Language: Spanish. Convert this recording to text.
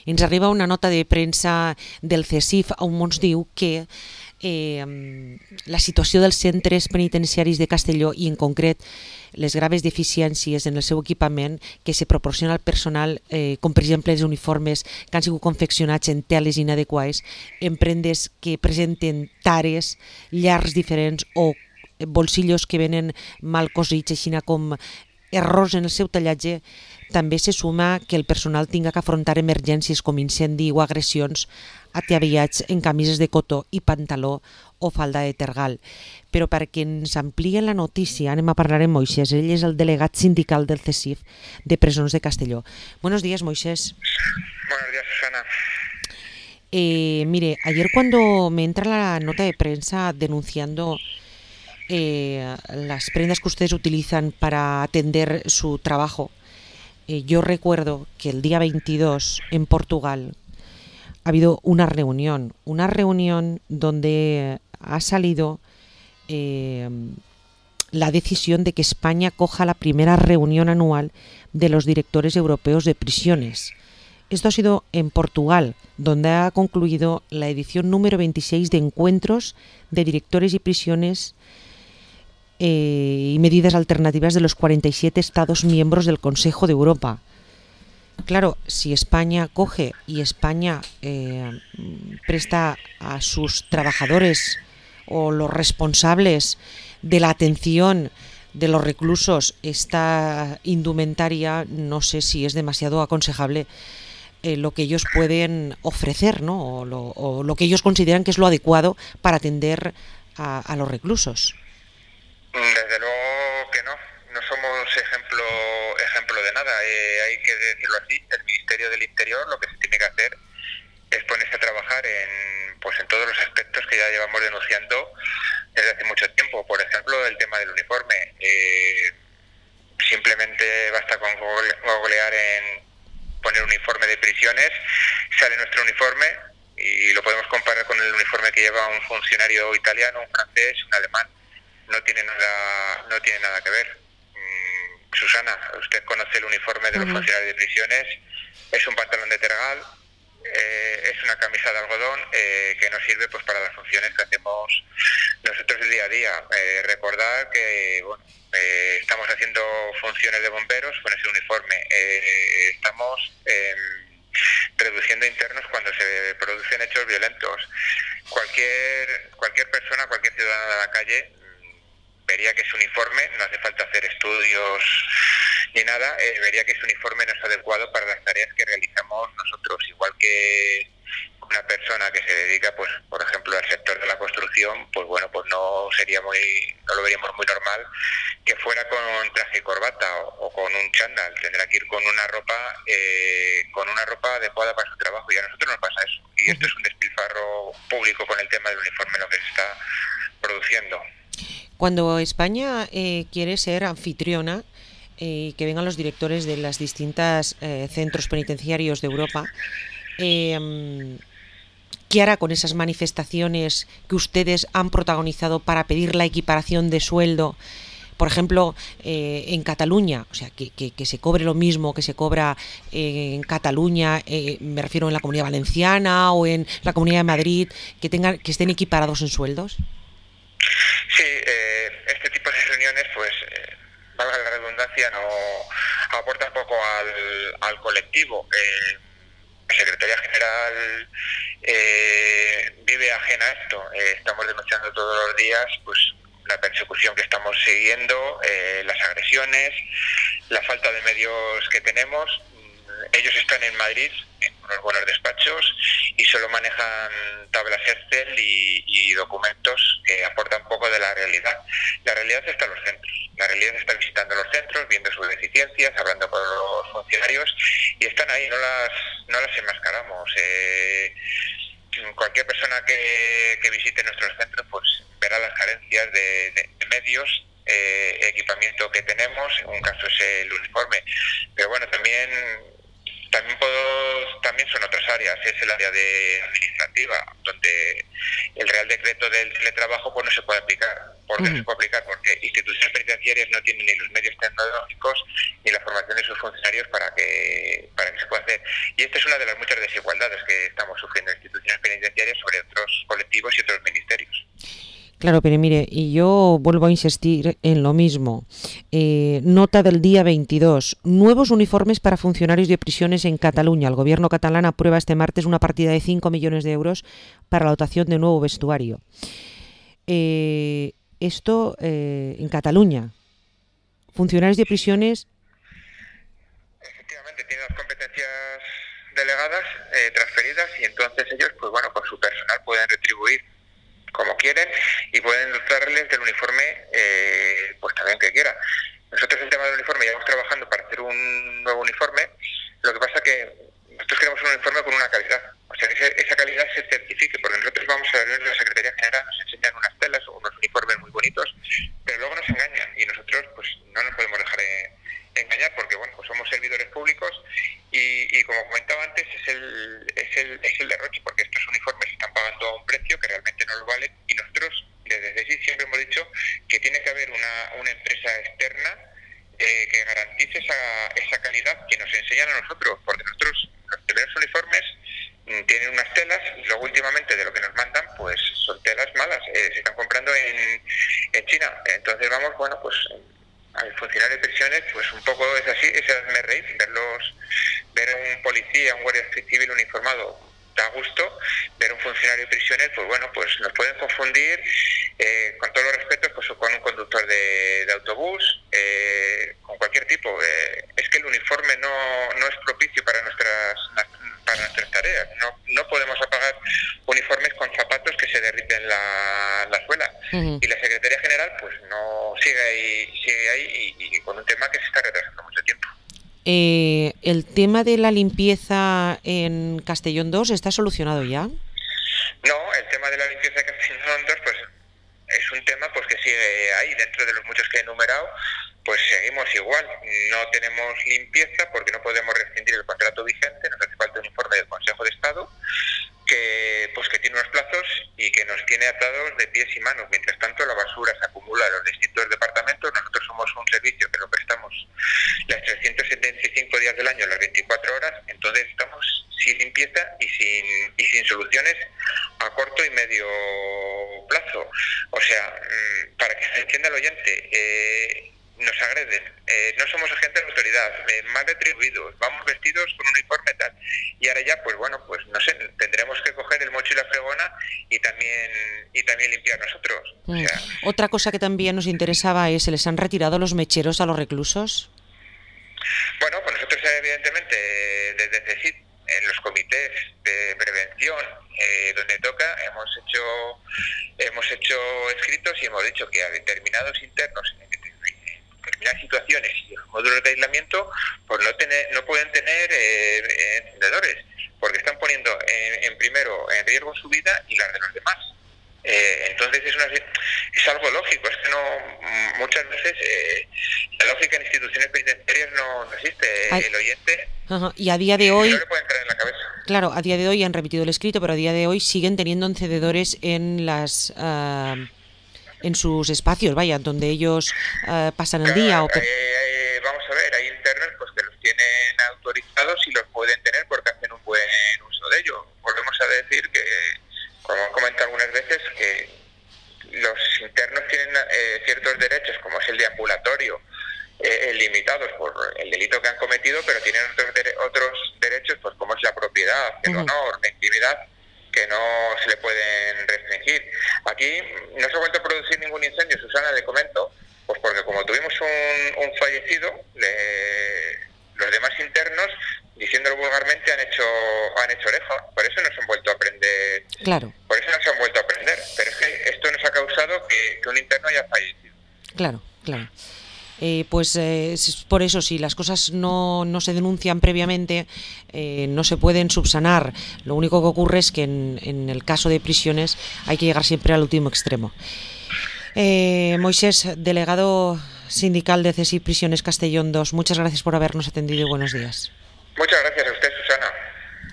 ens arriba una nota de premsa del CSIF on ens diu que la situació dels centres penitenciaris de Castelló i en concret les graves deficiències en el seu equipament que se proporciona al personal, com per exemple els uniformes que han sigut confeccionats en teles inadequades, en prendes que presenten tares, llars diferents o bolsillos que venen mal cosits, així com errors en el seu tallatge. També se suma que el personal tinga que afrontar emergències com incendi o agressions ataviats en camises de cotó i pantaló o falda de tergal. Però perquè ens amplien la notícia anem a parlar amb Moisés. Ell és el delegat sindical del CSIF de Presons de Castelló. Buenos días, Moisés. Buenos días, Susana. Mire, ayer cuando me entra la nota de prensa denunciando las prendas que ustedes utilizan para atender su trabajo, yo recuerdo que el día 22 en Portugal ha habido una reunión donde ha salido la decisión de que España coja la primera reunión anual de los directores europeos de prisiones. Esto ha sido en Portugal, donde ha concluido la edición número 26 de encuentros de directores y prisiones y medidas alternativas de los 47 Estados miembros del Consejo de Europa. Claro, si España coge y España presta a sus trabajadores o los responsables de la atención de los reclusos esta indumentaria, no sé si es demasiado aconsejable lo que ellos pueden ofrecer, ¿no? o lo que ellos consideran que es lo adecuado para atender a los reclusos. Desde luego que no somos ejemplo de nada. Hay que decirlo así, el Ministerio del Interior lo que se tiene que hacer es ponerse a trabajar en todos los aspectos que ya llevamos denunciando desde hace mucho tiempo. Por ejemplo, el tema del uniforme. Simplemente basta con googlear en poner uniforme de prisiones, sale nuestro uniforme y lo podemos comparar con el uniforme que lleva un funcionario italiano, un francés, un alemán. No tiene nada que ver. Susana, usted conoce el uniforme de los funcionarios de prisiones. Es un pantalón de tergal, es una camisa de algodón que nos sirve para las funciones que hacemos nosotros el día a día. Recordar que estamos haciendo funciones de bomberos con ese uniforme. Estamos reduciendo internos cuando se producen hechos violentos. Cualquier persona, cualquier ciudadano de la calle vería que ese uniforme, no hace falta hacer estudios ni nada, vería que ese uniforme no es adecuado para las tareas que realizamos nosotros. Igual que una persona que se dedica, por ejemplo, al sector de la construcción, no lo veríamos muy normal que fuera con traje y corbata o con un chándal. Tendrá que ir con una ropa adecuada para su trabajo, y a nosotros nos pasa eso. Y esto es un despilfarro público con el tema del uniforme, lo que se está produciendo. Cuando España quiere ser anfitriona, que vengan los directores de las distintas centros penitenciarios de Europa, ¿qué hará con esas manifestaciones que ustedes han protagonizado para pedir la equiparación de sueldo? Por ejemplo, en Cataluña, o sea, que se cobre lo mismo que se cobra en Cataluña, me refiero en la Comunidad Valenciana o en la Comunidad de Madrid, que estén equiparados en sueldos. Sí, este tipo de reuniones, valga la redundancia, no aporta poco al colectivo. La Secretaría General vive ajena a esto. Estamos denunciando todos los días la persecución que estamos siguiendo, las agresiones, la falta de medios que tenemos. Ellos están en Madrid, en unos buenos despachos, y solo manejan tablas Excel y documentos que aportan poco de la realidad. La realidad está en los centros. La realidad está visitando los centros, viendo sus deficiencias, hablando con los funcionarios, y están ahí, no las enmascaramos. Cualquier persona que visite nuestros centros verá las carencias de medios, equipamiento que tenemos. En un caso es el uniforme, pero también son otras áreas. Es el área de administrativa, donde el Real Decreto del teletrabajo no se puede aplicar, ¿Por qué no se puede aplicar? Porque instituciones penitenciarias no tienen ni los medios tecnológicos ni la formación de sus funcionarios para que se pueda hacer. Y esta es una de las muchas desigualdades que estamos sufriendo en instituciones penitenciarias sobre otros colectivos y otros ministerios. Claro, pero mire, y yo vuelvo a insistir en lo mismo. Nota del día 22. Nuevos uniformes para funcionarios de prisiones en Cataluña. El gobierno catalán aprueba este martes una partida de 5 millones de euros para la dotación de nuevo vestuario. Esto en Cataluña. Funcionarios de prisiones. Efectivamente, tienen las competencias delegadas, transferidas, y entonces ellos, pues bueno, con su personal pueden retribuir como quieren y pueden dotarles del uniforme pues también que quieran. Nosotros el tema del uniforme llevamos trabajando para hacer un nuevo uniforme. Lo que pasa que nosotros queremos un uniforme con una calidad, o sea, que esa calidad se certifique, porque nosotros vamos a la Secretaría General, nos enseñan unas telas o unos uniformes muy bonitos, pero luego nos engañan y nosotros pues no nos podemos dejar engañar, porque bueno, pues somos servidores públicos y como comentaba antes, es el derroche, porque estos uniformes se están pagando a un precio que realmente no lo vale, y nosotros desde CSIC siempre hemos dicho que tiene que haber una empresa externa que garantice esa calidad que nos enseñan a nosotros, porque nosotros los primeros uniformes tienen unas telas, y luego últimamente de lo que nos mandan pues son telas malas, se están comprando en China. Entonces vamos, bueno, pues al funcionario de prisiones, pues un poco es así, es hazme reír, ver a un policía, un guardia civil uniformado da gusto, ver a un funcionario de prisiones, pues bueno, pues nos pueden confundir, con todos los respetos, pues con un conductor de autobús, con cualquier tipo. Es que el uniforme no es propicio para nuestras tareas. No podemos apagar uniformes con zapatos que se derriten la suela. Uh-huh. Y la Secretaría General pues no sigue ahí y con un tema que se está retrasando mucho tiempo. ¿El tema de la limpieza en Castellón 2 está solucionado ya? No, el tema de la limpieza de Castellón 2 pues es un tema pues que sigue ahí, dentro de los muchos que he enumerado, pues seguimos igual. No tenemos limpieza porque no podemos rescindir el contrato vigente, nos hace falta un informe del Consejo de Estado que tiene unos plazos y que nos tiene atados de pies y manos. Mientras tanto, la basura se acumula en los distintos departamentos. Nosotros somos un servicio que lo prestamos las 375 días del año, las 24 horas, entonces estamos sin limpieza y sin soluciones a corto y medio plazo. O sea, para que se entienda el oyente, nos agreden, no somos agentes de autoridad, mal retribuidos, vamos vestidos con un uniforme tal, y ahora ya pues bueno, pues no sé, tendremos que coger el mocho y la fregona y también limpiar nosotros. O sea, otra cosa que también nos interesaba es, ¿se les han retirado los mecheros a los reclusos? Bueno, pues nosotros evidentemente desde CSIC, en los comités de prevención donde toca, hemos hecho escritos y hemos dicho que a determinados internos en determinadas situaciones y los módulos de aislamiento pues no pueden tener encendedores, porque están poniendo primero en riesgo su vida y la de los demás. Entonces es algo lógico, es que muchas veces la lógica en instituciones penitenciarias no existe. El oyente y a día de hoy no le puede entrar en la cabeza. Claro, a día de hoy han repetido el escrito, pero a día de hoy siguen teniendo encendedores en sus espacios, vaya, donde ellos pasan el día. Vamos a ver, hay internos pues que los tienen autorizados y los pueden tener porque hacen un buen uso de ellos. Volvemos a decir que, como he comentado algunas veces, que los internos tienen ciertos derechos, como es el de ambulatorio, limitados por el delito que han cometido, pero tienen otros derechos, pues como es la propiedad, el honor, la intimidad, que no se le pueden restringir. Aquí no se ha vuelto a producir ningún incendio, Susana, le comento, pues porque como tuvimos un fallecido, los demás internos, diciéndolo vulgarmente, han hecho oreja. Por eso no se han vuelto a aprender. Claro. Por eso no se han vuelto a aprender. Pero es que esto nos ha causado que un interno haya fallecido. Claro. Pues por eso, si las cosas no se denuncian previamente, no se pueden subsanar. Lo único que ocurre es que en el caso de prisiones hay que llegar siempre al último extremo. Moisés, delegado sindical de CSIC Prisiones Castellón 2, muchas gracias por habernos atendido y buenos días. Muchas gracias a usted.